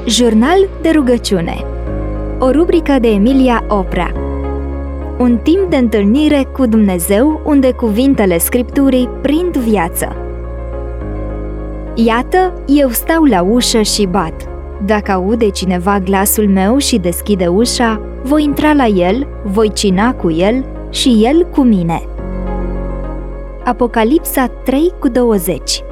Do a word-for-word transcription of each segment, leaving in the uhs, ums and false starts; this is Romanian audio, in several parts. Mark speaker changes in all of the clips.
Speaker 1: Jurnal de rugăciune. O rubrică de Emilia Oprea. Un timp de întâlnire cu Dumnezeu unde cuvintele Scripturii prind viață. Iată, eu stau la ușă și bat. Dacă aude cineva glasul meu și deschide ușa, voi intra la el, voi cina cu el și el cu mine. Apocalipsa trei cu douăzeci.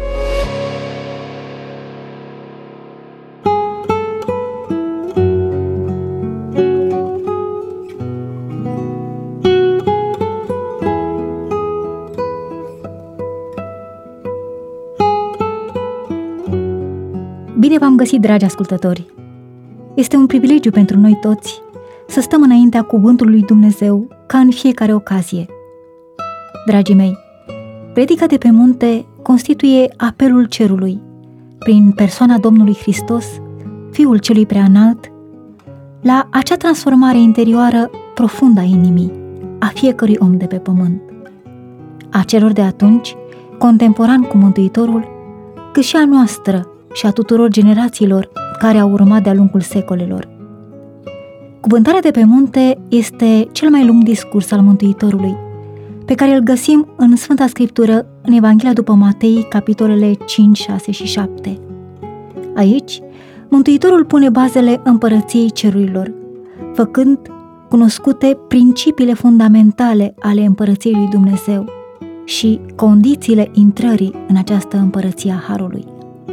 Speaker 2: Bine v-am găsit, dragi ascultători! Este un privilegiu pentru noi toți să stăm înaintea cuvântului lui Dumnezeu ca în fiecare ocazie. Dragii mei, predica de pe munte constituie apelul cerului, prin persoana Domnului Hristos, Fiul celui preanalt, la acea transformare interioară profundă a inimii, a fiecărui om de pe pământ, a celor de atunci, contemporan cu Mântuitorul, cât și a noastră și a tuturor generațiilor care au urmat de-a lungul secolelor. Cuvântarea de pe munte este cel mai lung discurs al Mântuitorului, pe care îl găsim în Sfânta Scriptură, în Evanghelia după Matei, capitolele cinci, șase și șapte. Aici, Mântuitorul pune bazele împărăției cerurilor, făcând cunoscute principiile fundamentale ale împărăției lui Dumnezeu și condițiile intrării în această împărăție a Harului.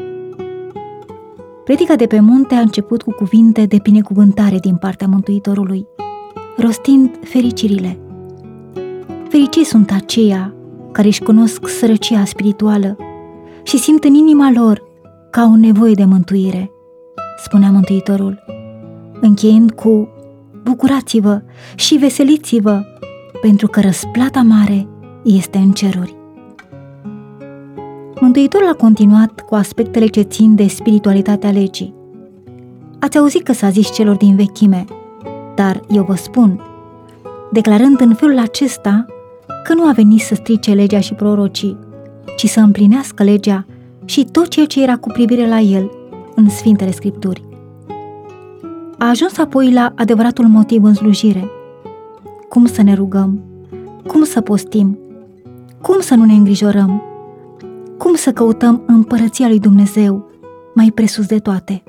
Speaker 2: Predica de pe munte a început cu cuvinte de binecuvântare din partea Mântuitorului, rostind fericirile. Fericiți sunt aceia care își cunosc sărăcia spirituală și simt în inima lor că au nevoie de mântuire, spunea Mântuitorul, încheiând cu: bucurați-vă și veseliți-vă, pentru că răsplata mare este în ceruri. Mântuitorul a continuat cu aspectele ce țin de spiritualitatea legii. Ați auzit că s-a zis celor din vechime, dar eu vă spun, declarând în felul acesta că nu a venit să strice legea și prorocii, ci să împlinească legea și tot ceea ce era cu privire la el în Sfintele Scripturi. A ajuns apoi la adevăratul motiv în slujire. Cum să ne rugăm? Cum să postim? Cum să nu ne îngrijorăm? Cum să căutăm împărăția lui Dumnezeu mai presus de toate?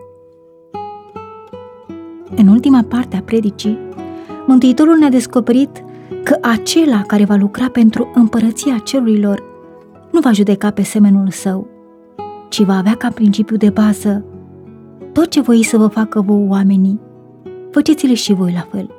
Speaker 2: În ultima parte a predicii, Mântuitorul ne-a descoperit că acela care va lucra pentru împărăția cerurilor nu va judeca pe semenul său, ci va avea ca principiu de bază: tot ce voi să vă facă vouă oamenii, faceți-le și voi la fel.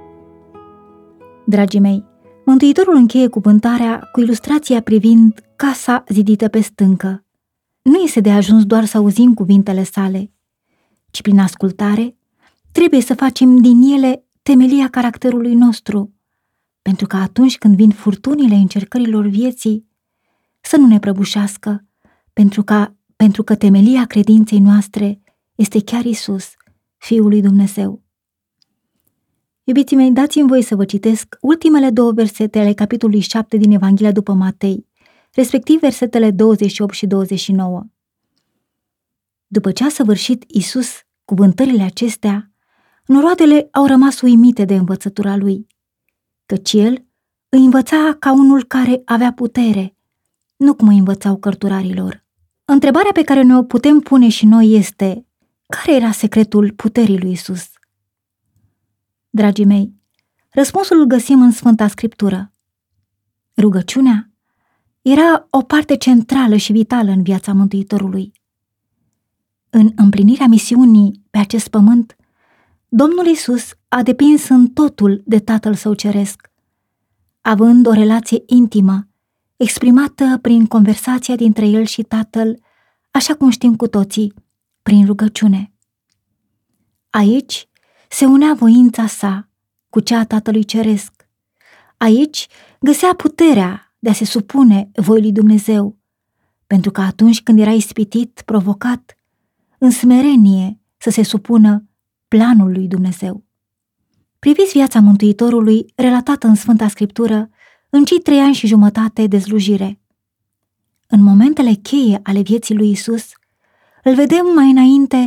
Speaker 2: Dragii mei, Mântuitorul încheie cuvântarea cu ilustrația privind casa zidită pe stâncă. Nu este de ajuns doar să auzim cuvintele sale, ci prin ascultare trebuie să facem din ele temelia caracterului nostru, pentru că atunci când vin furtunile încercărilor vieții, să nu ne prăbușească, pentru că, pentru că temelia credinței noastre este chiar Iisus, Fiul lui Dumnezeu. Iubiții mei, dați-mi voie să vă citesc ultimele două versete ale capitolului șapte din Evanghelia după Matei, respectiv versetele douăzeci și opt și douăzeci și nouă. După ce a săvârșit Iisus cuvântările acestea, noroadele au rămas uimite de învățătura lui, căci el îi învăța ca unul care avea putere, nu cum îi învățau cărturarilor. Întrebarea pe care ne-o putem pune și noi este: care era secretul puterii lui Iisus? Dragii mei, răspunsul îl găsim în Sfânta Scriptură. Rugăciunea era o parte centrală și vitală în viața Mântuitorului. În împlinirea misiunii pe acest pământ, Domnul Iisus a depins în totul de Tatăl Său Ceresc, având o relație intimă, exprimată prin conversația dintre El și Tatăl, așa cum știm cu toții, prin rugăciune. Aici se unea voința sa cu cea a Tatălui Ceresc. Aici găsea puterea de a se supune voii lui Dumnezeu, pentru că atunci când era ispitit, provocat, în smerenie să se supună planul lui Dumnezeu. Priviți viața Mântuitorului relatată în Sfânta Scriptură în cei trei ani și jumătate de slujire. În momentele cheie ale vieții lui Iisus, îl vedem mai înainte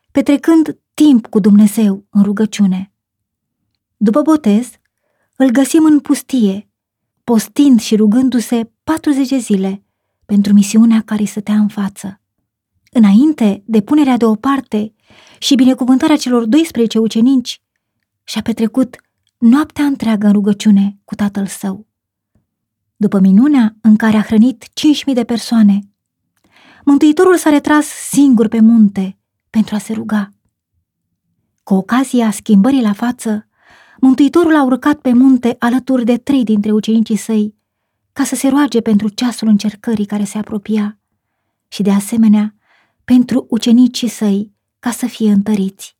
Speaker 2: petrecând timp cu Dumnezeu în rugăciune. După botez, îl găsim în pustie, postind și rugându-se patruzeci de zile pentru misiunea care îi stătea în față. Înainte de punerea deoparte și binecuvântarea celor doisprezece ucenici, și-a petrecut noaptea întreagă în rugăciune cu tatăl său. După minunea în care a hrănit cinci mii de persoane, Mântuitorul s-a retras singur pe munte pentru a se ruga. Cu ocazia schimbării la față, Mântuitorul a urcat pe munte alături de trei dintre ucenicii săi, ca să se roage pentru ceasul încercării care se apropia și, de asemenea, pentru ucenicii săi, ca să fie întăriți.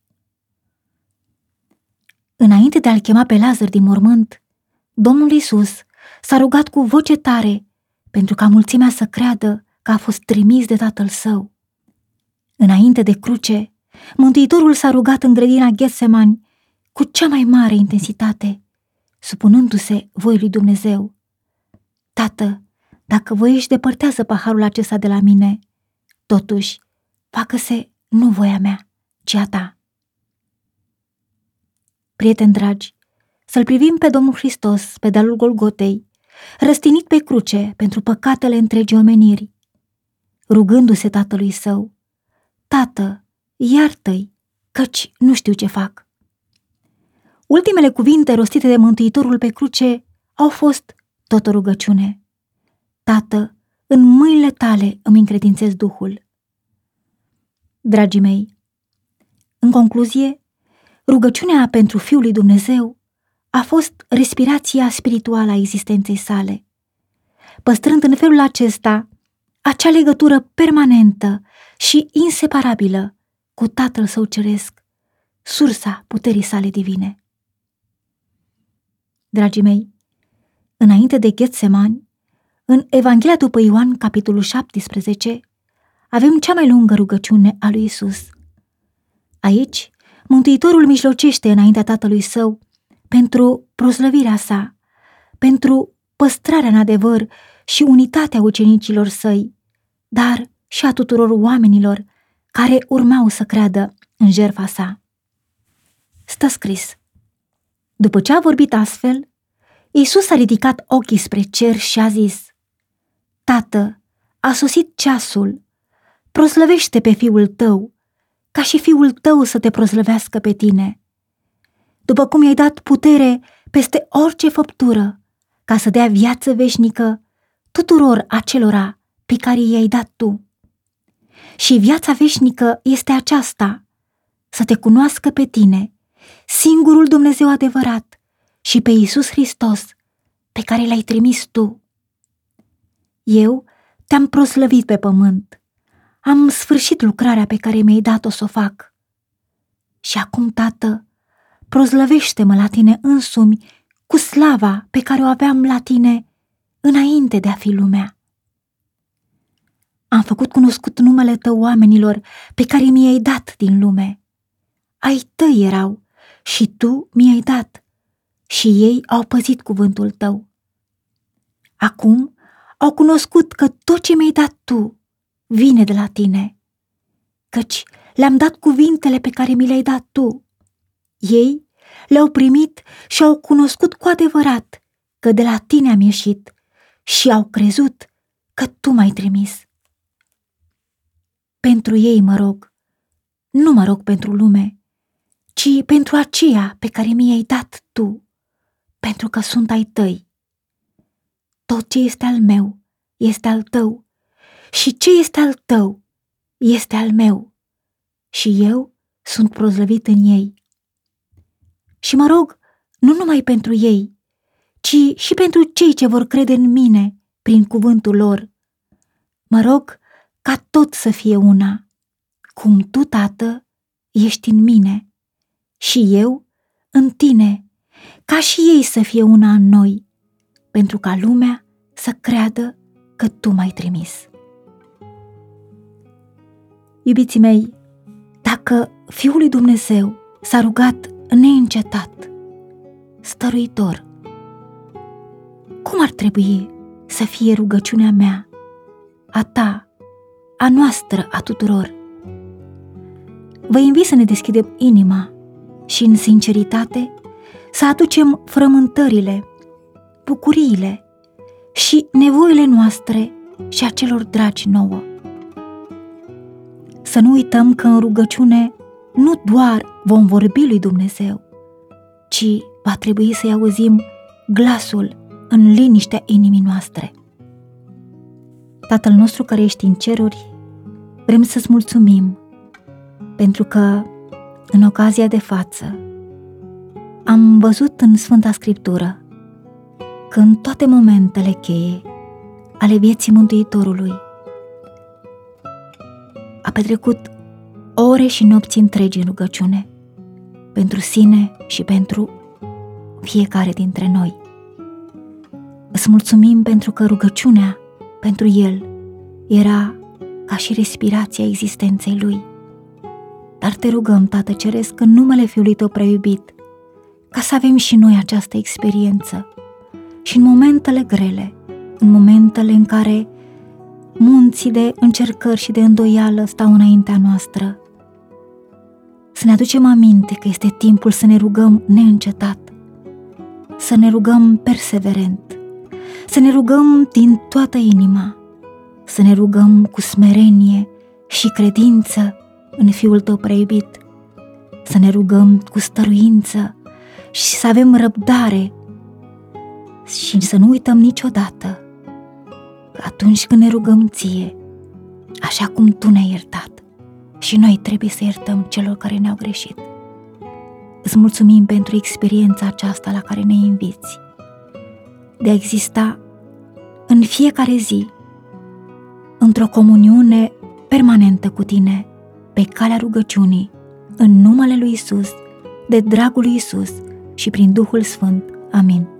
Speaker 2: Înainte de a-l chema pe Lazar din mormânt, Domnul Iisus s-a rugat cu voce tare pentru ca mulțimea să creadă că a fost trimis de Tatăl Său. Înainte de cruce, Mântuitorul s-a rugat în grădina Ghetsemani cu cea mai mare intensitate, supunându-se voii lui Dumnezeu. Tată, dacă voiești, depărtează paharul acesta de la mine, totuși, facă-se nu voia mea, ci a ta. Prieteni dragi, să-L privim pe Domnul Hristos pe dealul Golgotei, răstinit pe cruce pentru păcatele întregii omeniri, rugându-se Tatălui Său: Tată, iartă-i, căci nu știu ce fac. Ultimele cuvinte rostite de Mântuitorul pe cruce au fost tot o rugăciune: Tată, în mâinile tale îmi încredințez Duhul. Dragii mei, în concluzie, rugăciunea pentru Fiul lui Dumnezeu a fost respirația spirituală a existenței sale, păstrând în felul acesta acea legătură permanentă și inseparabilă cu Tatăl Său Ceresc, sursa puterii sale divine. Dragii mei, înainte de Ghetsemani, în Evanghelia după Ioan, capitolul șaptesprezece, avem cea mai lungă rugăciune a lui Iisus. Aici, Mântuitorul mijlocește înaintea Tatălui Său pentru proslăvirea sa, pentru păstrarea în adevăr și unitatea ucenicilor săi, dar și a tuturor oamenilor care urmau să creadă în jertfa sa. Stă scris: după ce a vorbit astfel, Iisus a ridicat ochii spre cer și a zis: Tată, a sosit ceasul, proslăvește pe Fiul Tău, ca și Fiul Tău să te proslăvească pe tine, după cum i-ai dat putere peste orice făptură, ca să dea viață veșnică tuturor acelora pe care i-ai dat Tu. Și viața veșnică este aceasta: să te cunoască pe tine, singurul Dumnezeu adevărat, și pe Iisus Hristos, pe care L-ai trimis Tu. Eu te-am proslăvit pe pământ, am sfârșit lucrarea pe care mi-ai dat-o să o fac. Și acum, Tată, proslăvește-mă la Tine însumi cu slava pe care o aveam la Tine înainte de a fi lumea. Am făcut cunoscut numele Tău oamenilor pe care mi-ai dat din lume. Ai Tăi erau și Tu mi-ai dat și ei au păzit cuvântul Tău. Acum au cunoscut că tot ce mi-ai dat Tu vine de la Tine, căci le-am dat cuvintele pe care mi le-ai dat Tu. Ei le-au primit și au cunoscut cu adevărat că de la Tine am ieșit și au crezut că Tu m-ai trimis. Pentru ei mă rog, nu mă rog pentru lume, ci pentru aceea pe care mi-ai dat Tu, pentru că sunt ai Tăi. Tot ce este al meu este al Tău și ce este al Tău este al meu și eu sunt proslăvit în ei. Și mă rog nu numai pentru ei, ci și pentru cei ce vor crede în mine prin cuvântul lor. Mă rog ca tot să fie una, cum Tu, Tată, ești în mine și eu în Tine, ca și ei să fie una în noi, pentru ca lumea să creadă că Tu m-ai trimis. Iubiții mei, dacă Fiul lui Dumnezeu s-a rugat neîncetat, stăruitor, cum ar trebui să fie rugăciunea mea, a ta, a noastră, a tuturor? vă invit să ne deschidem inima și în sinceritate să aducem frământările, bucuriile și nevoile noastre și a celor dragi nouă. Să nu uităm că în rugăciune nu doar vom vorbi lui Dumnezeu, ci va trebui să-i auzim glasul în liniștea inimii noastre. Tatăl nostru care ești în ceruri, vrem să-ți mulțumim pentru că în ocazia de față am văzut în Sfânta Scriptură că în toate momentele cheie ale vieții Mântuitorului a petrecut ore și nopți întregi în rugăciune pentru sine și pentru fiecare dintre noi. Îți mulțumim pentru că rugăciunea pentru el era ca și respirația existenței lui. Dar te rugăm, Tată Ceresc, în numele Fiului Tău prea iubit, ca să avem și noi această experiență și în momentele grele, în momentele în care munții de încercări și de îndoială stau înaintea noastră, să ne aducem aminte că este timpul să ne rugăm neîncetat, să ne rugăm perseverent, să ne rugăm din toată inima, să ne rugăm cu smerenie și credință în Fiul Tău prea iubit, să ne rugăm cu stăruință și să avem răbdare și să nu uităm niciodată că atunci când ne rugăm Ție, așa cum Tu ne-ai iertat, și noi trebuie să iertăm celor care ne-au greșit. Îți mulțumim pentru experiența aceasta la care ne inviți, de a exista în fiecare zi într-o comuniune permanentă cu Tine, pe calea rugăciunii, în numele lui Isus, de dragul lui Isus și prin Duhul Sfânt. Amin.